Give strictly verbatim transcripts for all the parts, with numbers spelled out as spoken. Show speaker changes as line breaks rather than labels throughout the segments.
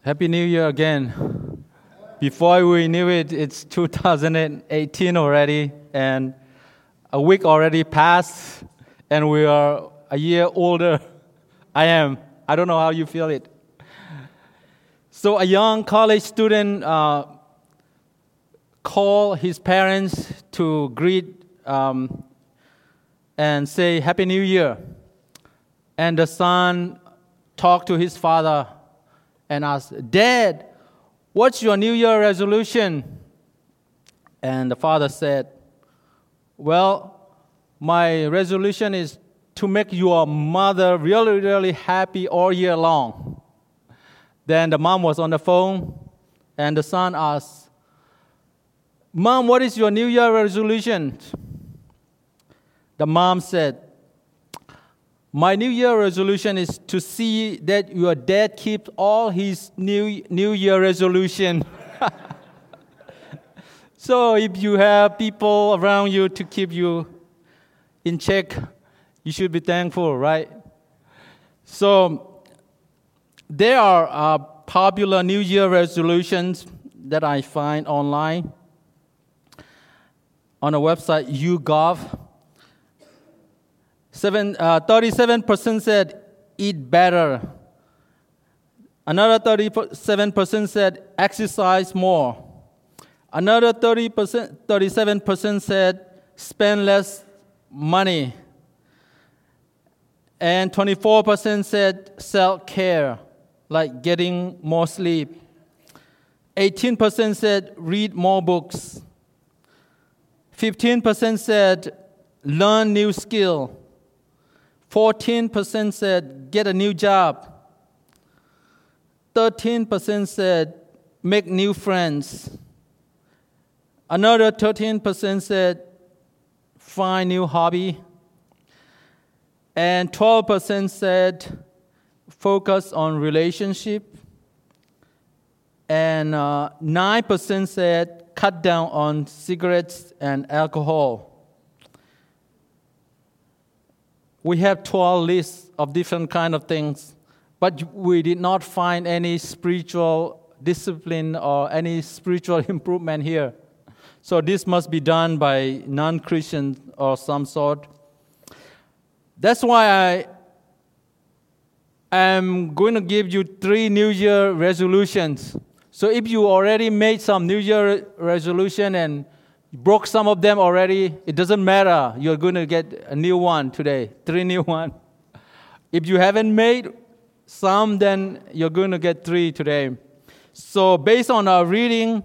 Happy New Year again. Before we knew it, it's two thousand eighteen already, and a week already passed, and we are a year older. I am. I don't know how you feel it. So a young college student uh, called his parents to greet um, and say Happy New Year. And the son talked to his father and asked, Dad, what's your New Year resolution? And the father said, well, my resolution is to make your mother really, really happy all year long. Then the mom was on the phone, and the son asked, Mom, what is your New Year resolution? The mom said, my New Year resolution is to see that your dad keeps all his New, New Year resolution. So if you have people around you to keep you in check, you should be thankful, right? So there are uh, popular New Year resolutions that I find online on a website, YouGov. Seven, uh, thirty-seven percent said, eat better. Another thirty-seven percent said, exercise more. Another thirty percent, thirty-seven percent said, spend less money. And twenty-four percent said, self-care, like getting more sleep. eighteen percent said, read more books. fifteen percent said, learn new skill. fourteen percent said, get a new job. thirteen percent said, make new friends. Another thirteen percent said, find new hobby. And twelve percent said, focus on relationship. And uh, nine percent said, cut down on cigarettes and alcohol. We have twelve lists of different kind of things, but we did not find any spiritual discipline or any spiritual improvement here. So this must be done by non-Christians or some sort. That's why I am going to give you three New Year resolutions. So if you already made some New Year resolution and broke some of them already, it doesn't matter. You're going to get a new one today, three new ones. If you haven't made some, then you're going to get three today. So based on our reading,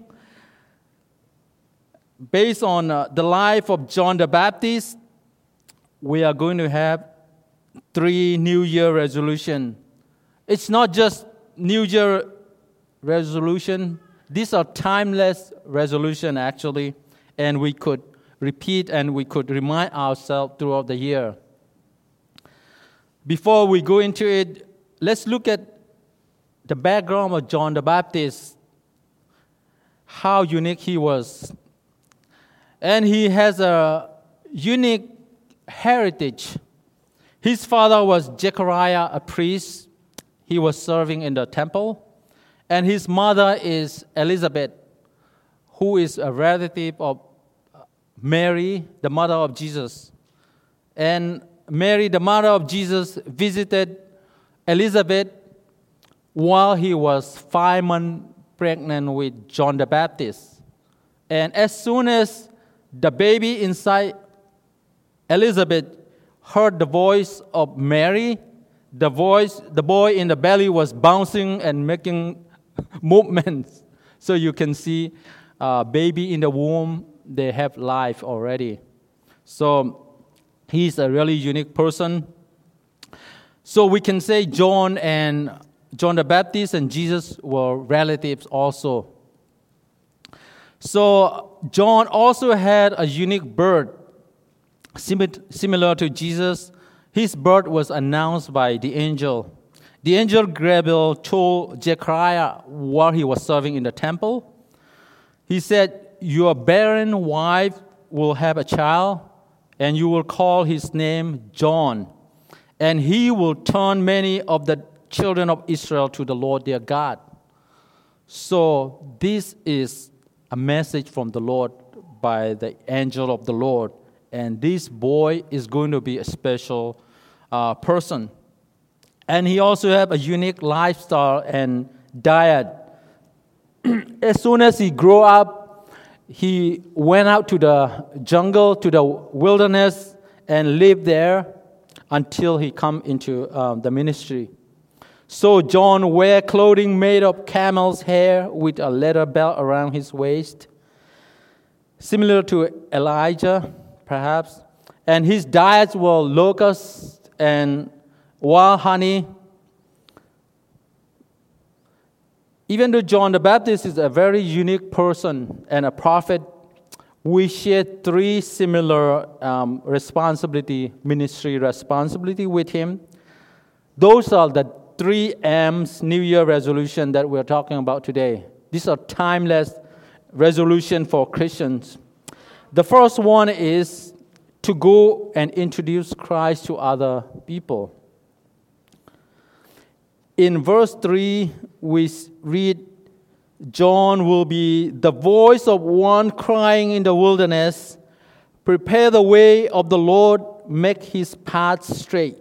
based on uh, the life of John the Baptist, we are going to have three New Year resolution. It's not just New Year resolution. These are timeless resolution, actually. And we could repeat and we could remind ourselves throughout the year. Before we go into it, let's look at the background of John the Baptist, how unique he was. And he has a unique heritage. His father was Zechariah, a priest. He was serving in the temple. And his mother is Elizabeth, who is a relative of Mary, the mother of Jesus. And Mary, the mother of Jesus, visited Elizabeth while he was five months pregnant with John the Baptist. And as soon as the baby inside Elizabeth heard the voice of Mary, the voice, the boy in the belly was bouncing and making movements. So you can see uh, baby in the womb, they have life already. So he's a really unique person. So we can say John and John the Baptist and Jesus were relatives also. So John also had a unique birth, similar to Jesus. His birth was announced by the angel. The angel Gabriel told Zechariah while he was serving in the temple. He said, your barren wife will have a child, and you will call his name John. And he will turn many of the children of Israel to the Lord their God. So this is a message from the Lord by the angel of the Lord. And this boy is going to be a special uh, person. And he also have a unique lifestyle and diet. As soon as he grew up, he went out to the jungle, to the wilderness, and lived there until he come into um, the ministry. So John wear clothing made of camel's hair with a leather belt around his waist, similar to Elijah, perhaps. And his diets were locusts and wild honey. Even though John the Baptist is a very unique person and a prophet, we share three similar um, responsibility, ministry responsibility with him. Those are the three M's New Year resolution that we're talking about today. These are timeless resolution for Christians. The first one is to go and introduce Christ to other people. In verse three, we read, John will be the voice of one crying in the wilderness, prepare the way of the Lord, make his path straight.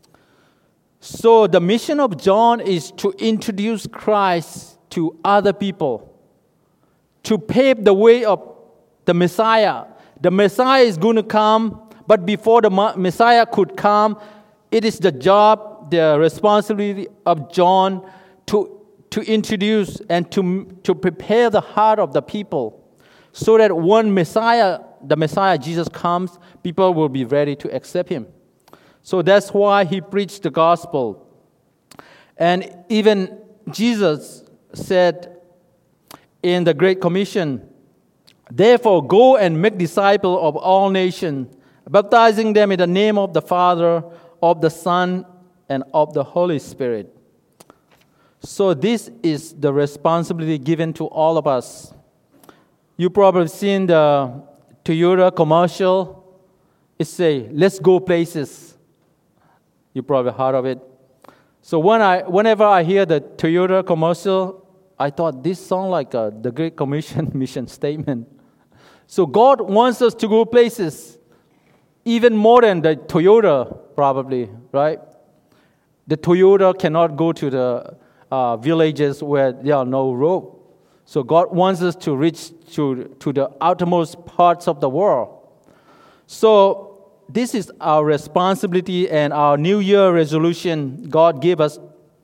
So the mission of John is to introduce Christ to other people, to pave the way of the Messiah. The Messiah is going to come, but before the Messiah could come, it is the job, the responsibility of John to, to introduce and to, to prepare the heart of the people so that when Messiah, the Messiah Jesus comes, people will be ready to accept him. So that's why he preached the gospel. And even Jesus said in the Great Commission, therefore go and make disciples of all nations, baptizing them in the name of the Father, of the Son, and of the Holy Spirit. So this is the responsibility given to all of us. You probably seen the Toyota commercial. It say, let's go places. You probably heard of it. So when I, whenever I hear the Toyota commercial, I thought this sounds like a, the Great Commission mission statement. So God wants us to go places, even more than the Toyota, probably, right? The Toyota cannot go to the uh, villages where there are no road. So God wants us to reach to, to the outermost parts of the world. So this is our responsibility and our New Year resolution God gave us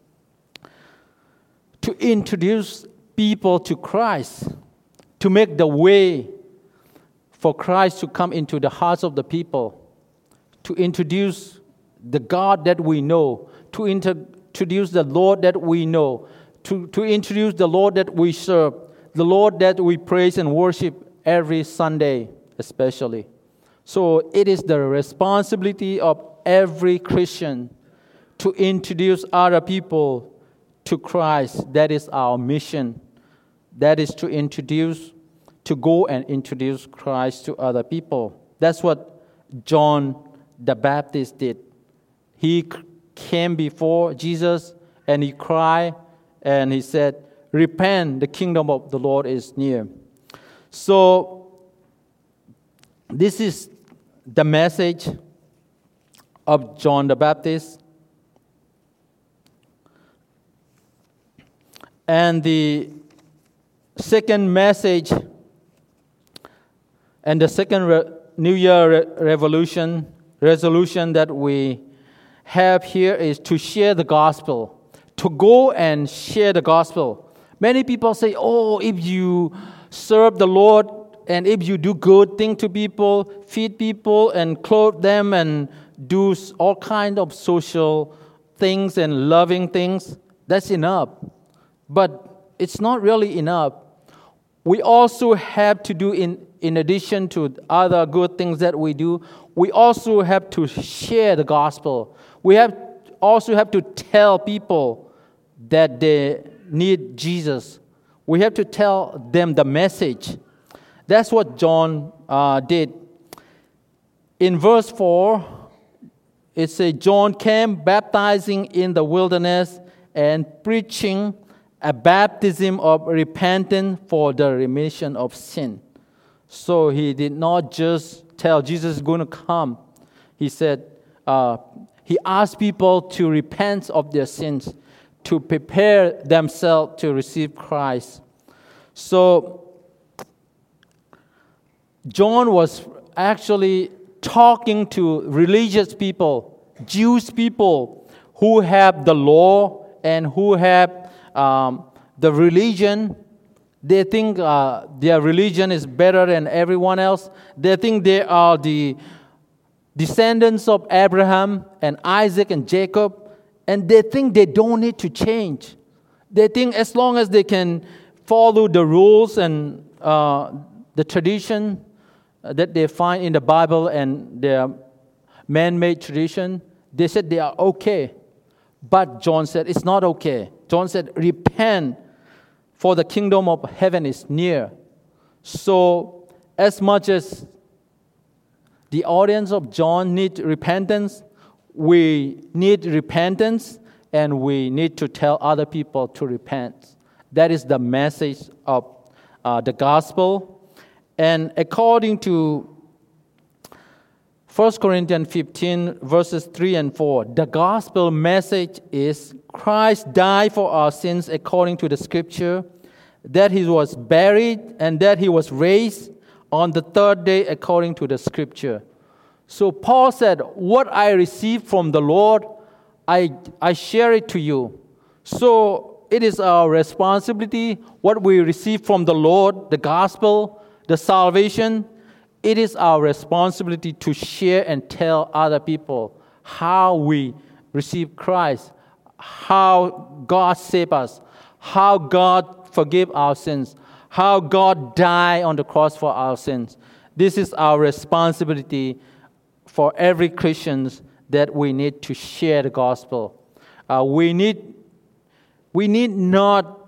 to introduce people to Christ, to make the way for Christ to come into the hearts of the people, to introduce the God that we know, to introduce the Lord that we know, to, to introduce the Lord that we serve, the Lord that we praise and worship every Sunday especially. So it is the responsibility of every Christian to introduce other people to Christ. That is our mission. That is to introduce, to go and introduce Christ to other people. That's what John the Baptist did. He came before Jesus and he cried and he said, repent, the kingdom of the Lord is near. So this is the message of John the Baptist. And the second message and the second re- New Year re- revolution resolution that we have here is to share the gospel, to go and share the gospel. Many people say, oh, if you serve the Lord and if you do good things to people, feed people and clothe them and do all kinds of social things and loving things, that's enough. But it's not really enough. We also have to do, in, in addition to other good things that we do, we also have to share the gospel. We have also have to tell people that they need Jesus. We have to tell them the message. That's what John uh, did. In verse four, it says, John came baptizing in the wilderness and preaching a baptism of repentance for the remission of sin. So he did not just tell Jesus is going to come. He said, uh, he asked people to repent of their sins, to prepare themselves to receive Christ. So John was actually talking to religious people, Jewish people who have the law and who have um, the religion. They think uh, their religion is better than everyone else. They think they are the descendants of Abraham and Isaac and Jacob, and they think they don't need to change. They think as long as they can follow the rules and uh, the tradition that they find in the Bible and their man-made tradition, they said they are okay. But John said it's not okay. John said, repent, for the kingdom of heaven is near. So as much as the audience of John need repentance, we need repentance, and we need to tell other people to repent. That is the message of uh, the gospel. And according to First Corinthians fifteen, verses three and four, the gospel message is Christ died for our sins according to the scripture, that he was buried, and that he was raised on the third day according to the scripture. So Paul said, what I received from the Lord, I, I share it to you. So it is our responsibility, what we receive from the Lord, the gospel, the salvation, it is our responsibility to share and tell other people how we receive Christ, how God saved us, how God forgave our sins, how God died on the cross for our sins. This is our responsibility for every Christian, that we need to share the gospel. Uh, we need, we need not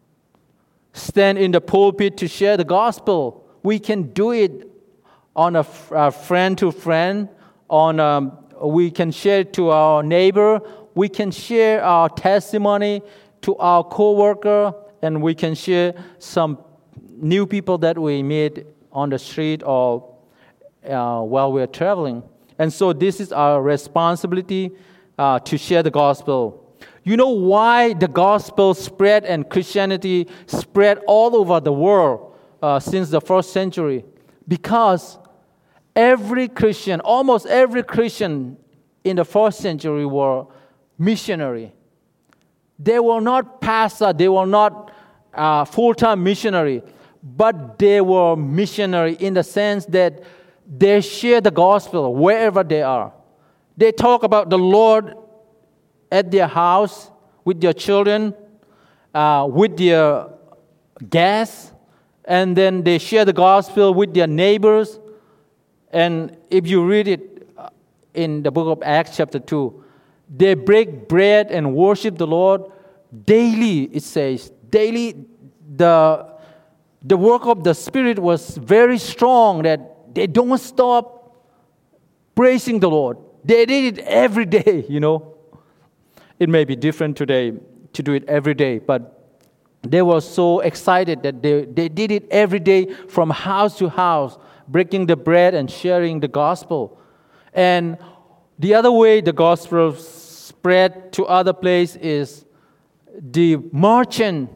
stand in the pulpit to share the gospel. We can do it on a, a friend to friend. On um, we can share it to our neighbor. We can share our testimony to our coworker, and we can share some new people that we meet on the street or uh, while we're traveling. And so this is our responsibility uh, to share the gospel. You know why the gospel spread and Christianity spread all over the world uh, since the first century? Because every Christian, almost every Christian in the first century were missionary. They were not pastor, they were not uh, full-time missionary, but they were missionary in the sense that they share the gospel wherever they are. They talk about the Lord at their house, with their children, uh, with their guests, and then they share the gospel with their neighbors. And if you read it in the book of Acts chapter two, they break bread and worship the Lord daily, it says. Daily, the, the work of the Spirit was very strong, that they don't stop praising the Lord. They did it every day, you know. It may be different today to do it every day, but they were so excited that they, they did it every day from house to house, breaking the bread and sharing the gospel. And the other way the gospel spread to other places is the merchant.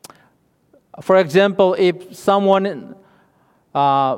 For example, if someone uh,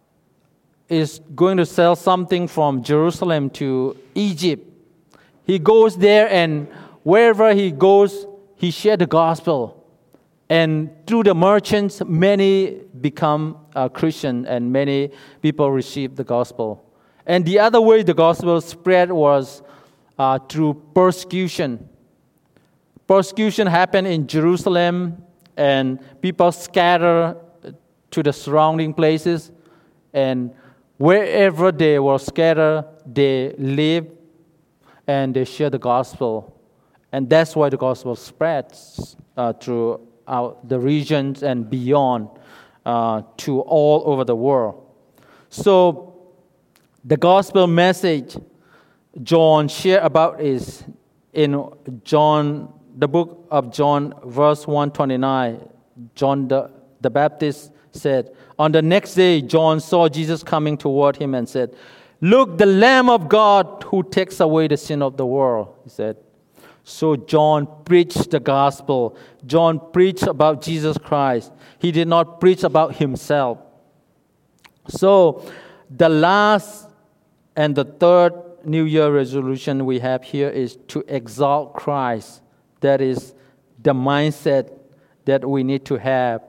is going to sell something from Jerusalem to Egypt, he goes there, and wherever he goes, he shares the gospel. And through the merchants, many become uh, Christian, and many people receive the gospel. And the other way the gospel spread was uh, through persecution. Persecution happened in Jerusalem, and people scatter to the surrounding places. And wherever they were scattered, they lived and they share the gospel. And that's why the gospel spreads uh, throughout the regions and beyond uh, to all over the world. So the gospel message John shared about is in John the book of John, verse one twenty-nine, John the, the Baptist said, on the next day, John saw Jesus coming toward him and said, look, the Lamb of God who takes away the sin of the world, he said. So John preached the gospel. John preached about Jesus Christ. He did not preach about himself. So the last and the third New Year resolution we have here is to exalt Christ. That is the mindset that we need to have.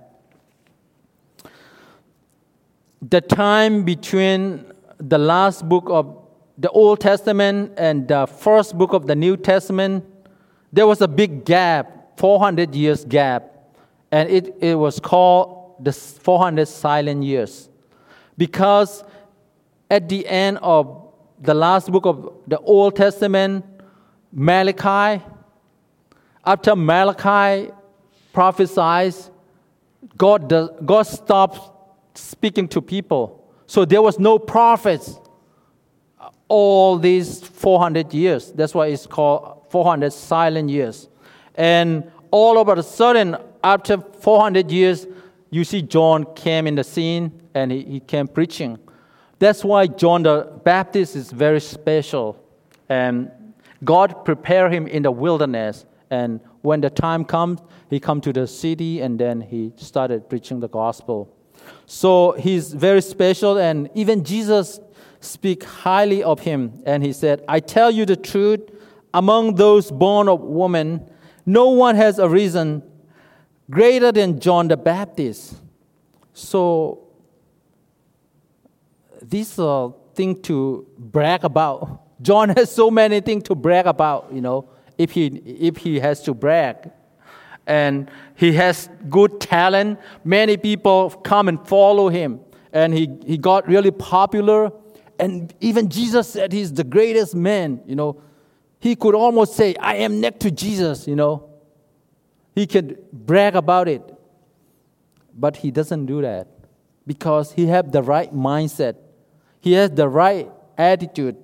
The time between the last book of the Old Testament and the first book of the New Testament, there was a big gap, four hundred years gap. And it, it was called the four hundred silent years. Because at the end of the last book of the Old Testament, Malachi, after Malachi prophesies, God, does, God stopped speaking to people. So there was no prophets all these four hundred years. That's why it's called four hundred silent years. And all of a sudden, after four hundred years, you see John came in the scene and he, he came preaching. That's why John the Baptist is very special. And God prepared him in the wilderness. And when the time comes, he come to the city and then he started preaching the gospel. So he's very special, and even Jesus speak highly of him. And he said, I tell you the truth, among those born of woman, no one has arisen greater than John the Baptist. So this is a thing to brag about. John has so many things to brag about, you know, if he if he has to brag. And he has good talent. Many people come and follow him. And he, he got really popular. And even Jesus said he's the greatest man, you know. He could almost say, I am next to Jesus, you know. He could brag about it. But he doesn't do that. Because he has the right mindset. He has the right attitude.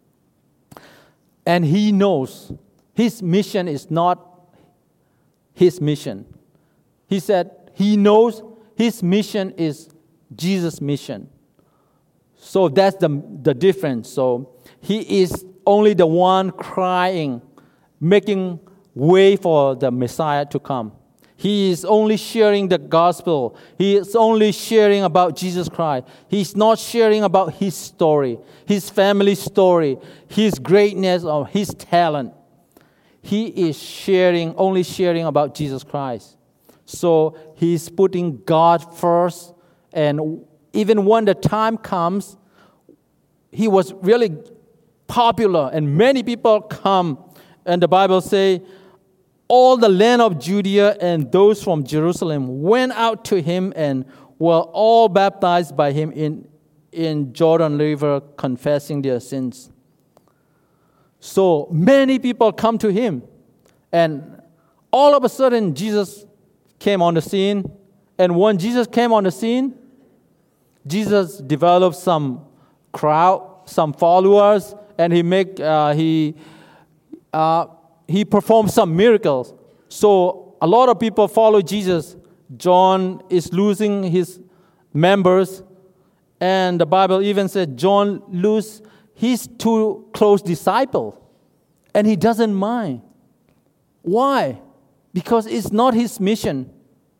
And he knows his mission is not his mission. He said he knows his mission is Jesus' mission. So that's the, the difference. So he is only the one crying, making way for the Messiah to come. He is only sharing the gospel. He is only sharing about Jesus Christ. He's not sharing about his story, his family story, his greatness or his talent. He is sharing, only sharing about Jesus Christ. So he's putting God first. And even when the time comes, he was really popular and many people come. And the Bible says, all the land of Judea and those from Jerusalem went out to him and were all baptized by him in, in Jordan River, confessing their sins. So many people come to him. And all of a sudden, Jesus came on the scene. And when Jesus came on the scene, Jesus developed some crowd, some followers, and he make uh, he uh, he performed some miracles. So a lot of people follow Jesus. John is losing his members, and the Bible even said John lose his two close disciples, and he doesn't mind. Why? Because it's not his mission.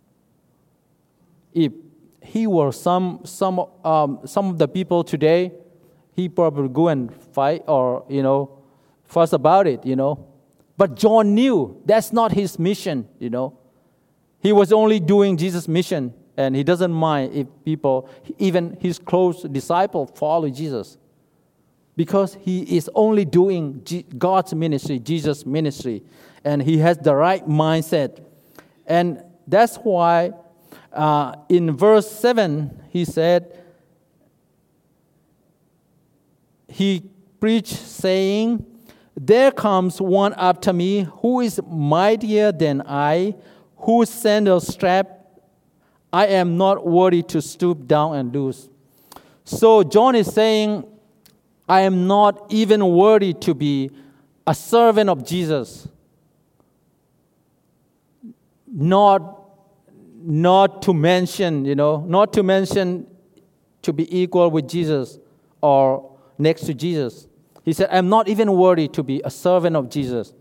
If he were some some um, some of the people today, he probably go and fight or you know fuss about it, you know. But John knew that's not his mission, you know. He was only doing Jesus' mission, and he doesn't mind if people, even his close disciples, follow Jesus. Because he is only doing God's ministry, Jesus' ministry. And he has the right mindset. And that's why uh, in verse seven, he said, he preached saying, there comes one after me who is mightier than I, whose sandal strap I am not worthy to stoop down and loose. So John is saying, I am not even worthy to be a servant of Jesus. not, not to mention, you know, not to mention to be equal with Jesus or next to Jesus. He said, I'm not even worthy to be a servant of Jesus.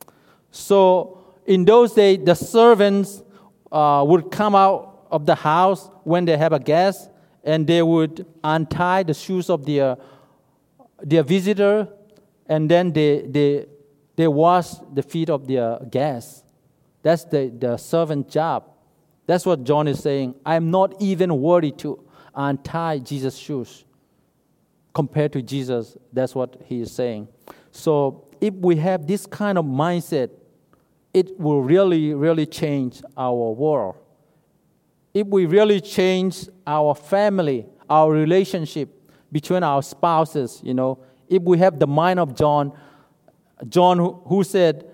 So in those days, the servants uh, would come out of the house when they have a guest, and they would untie the shoes of their, their visitor, and then they, they, they wash the feet of their guests. That's the, the servant job. That's what John is saying. I'm not even worthy to untie Jesus' shoes. Compared to Jesus, that's what he is saying. So if we have this kind of mindset, it will really, really change our world. If we really change our family, our relationship between our spouses, you know, if we have the mind of John, John who, who said,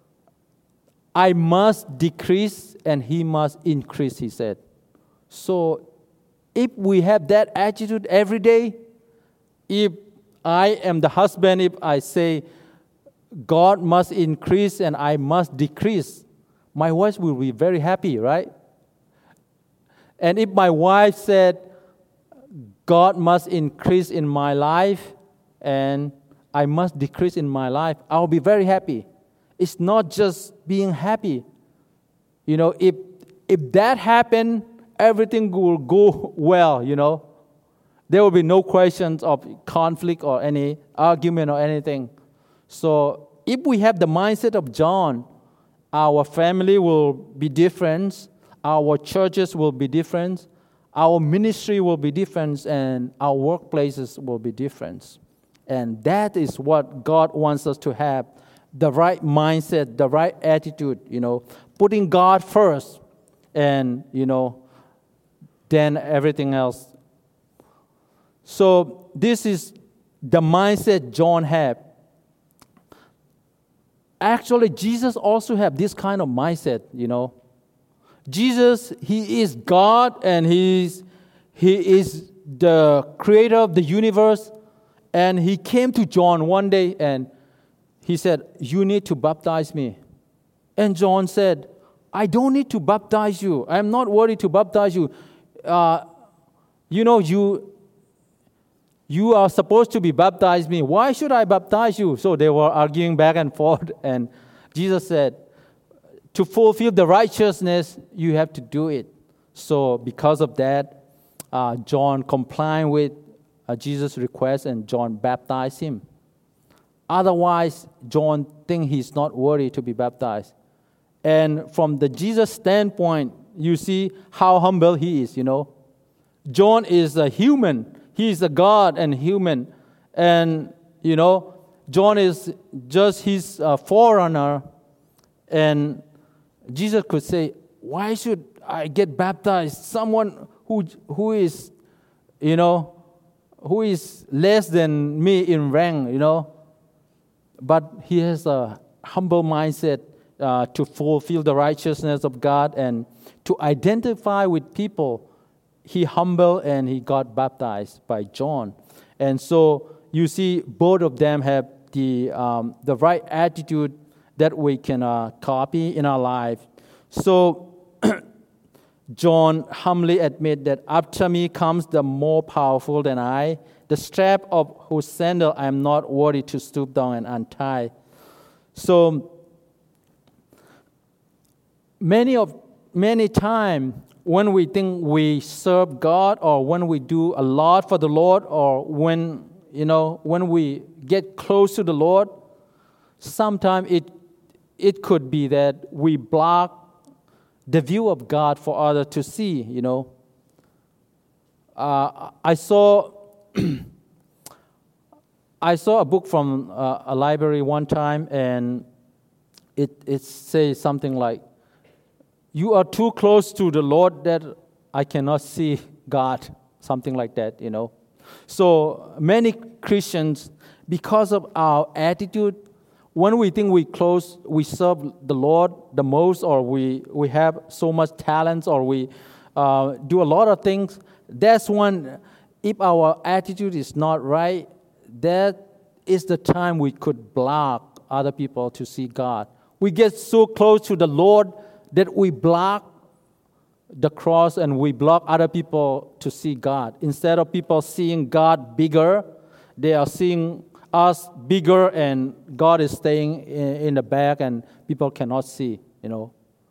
I must decrease and he must increase, he said. So if we have that attitude every day, if I am the husband, if I say, God must increase and I must decrease, my wife will be very happy, right? And if my wife said, God must increase in my life and I must decrease in my life, I'll be very happy. It's not just being happy. You know, if if that happened, everything will go well, you know. There will be no questions of conflict or any argument or anything. So if we have the mindset of John, our family will be different, our churches will be different, our ministry will be different, and our workplaces will be different. And that is what God wants us to have, the right mindset, the right attitude, you know, putting God first, and, you know, then everything else. So this is the mindset John had. Actually, Jesus also had this kind of mindset, you know. Jesus, he is God, and he's, he is the creator of the universe. And he came to John one day and he said, you need to baptize me. And John said, I don't need to baptize you. I'm not worthy to baptize you. Uh, you know, you... You are supposed to be baptized me. Why should I baptize you? So they were arguing back and forth. And Jesus said, to fulfill the righteousness, you have to do it. So because of that, uh, John complied with uh, Jesus' request and John baptized him. Otherwise, John thinks he's not worthy to be baptized. And from the Jesus standpoint, you see how humble he is, you know. John is a human. He is a God and human. And, you know, John is just his uh, forerunner. And Jesus could say, why should I get baptized? Someone who who is, you know, who is less than me in rank, you know. But he has a humble mindset uh, to fulfill the righteousness of God and to identify with people. He humbled and he got baptized by John. And so you see both of them have the um, the right attitude that we can uh, copy in our life. So John humbly admit that after me comes the more powerful than I, the strap of whose sandal I am not worthy to stoop down and untie. So many of many times when we think we serve God, or when we do a lot for the Lord, or when, you know, when we get close to the Lord, sometimes it it could be that we block the view of God for others to see, you know. Uh, I saw I saw a book from uh, a library one time, and it it says something like, you are too close to the Lord that I cannot see God, something like that, you know. So many Christians, because of our attitude, when we think we close, we serve the Lord the most, or we, we have so much talents, or we uh, do a lot of things, that's when, if our attitude is not right, that is the time we could block other people to see God. We get so close to the Lord that we block the cross and we block other people to see God. Instead of people seeing God bigger, they are seeing us bigger, and God is staying in, in the back, and people cannot see, you know.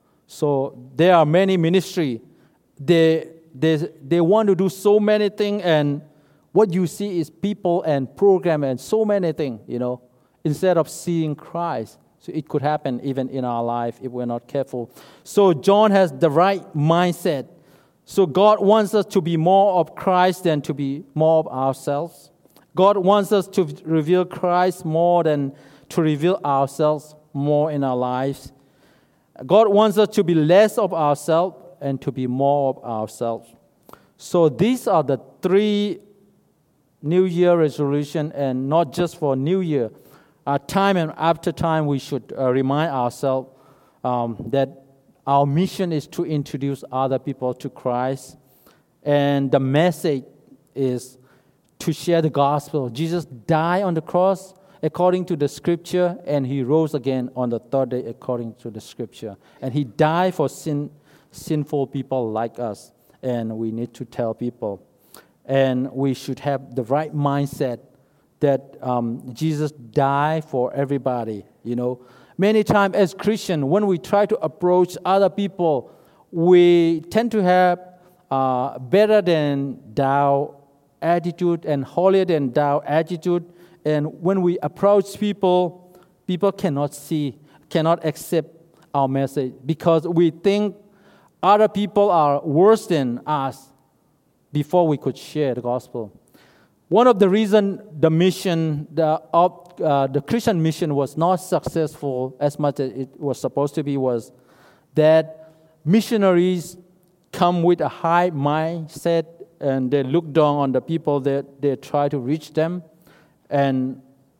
So there are many ministry. They, they, they want to do so many things, and what you see is people and program and so many things, you know, instead of seeing Christ. So it could happen even in our life if we're not careful. So John has the right mindset. So God wants us to be more of Christ than to be more of ourselves. God wants us to reveal Christ more than to reveal ourselves more in our lives. God wants us to be less of ourselves and to be more of ourselves. So these are the three New Year resolution, and not just for New Year. Uh, time and after time, we should uh, remind ourselves um, that our mission is to introduce other people to Christ. And the message is to share the gospel. Jesus died on the cross according to the scripture, and he rose again on the third day according to the scripture. And he died for sin, sinful people like us, and we need to tell people. And we should have the right mindset that um, Jesus died for everybody, you know. Many times as Christians, when we try to approach other people, we tend to have uh, better than thou attitude and holier than thou attitude. And when we approach people, people cannot see, cannot accept our message because we think other people are worse than us before we could share the gospel. One of the reasons the mission, the, uh, the Christian mission was not successful as much as it was supposed to be was that missionaries come with a high mindset and they look down on the people that they try to reach them. And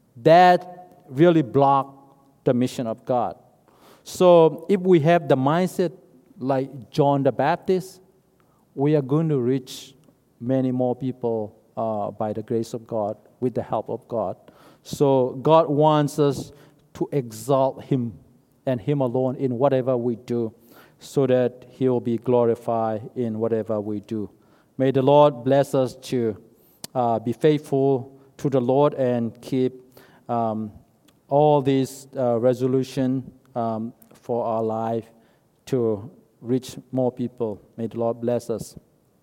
that really blocked the mission of God. So if we have the mindset like John the Baptist, we are going to reach many more people uh, by the grace of God, with the help of God. So God wants us to exalt Him and Him alone in whatever we do, so that He will be glorified in whatever we do. May the Lord bless us to uh, be faithful to the Lord and keep um, all these uh, resolutions um, for our life to reach more people. May the Lord bless us.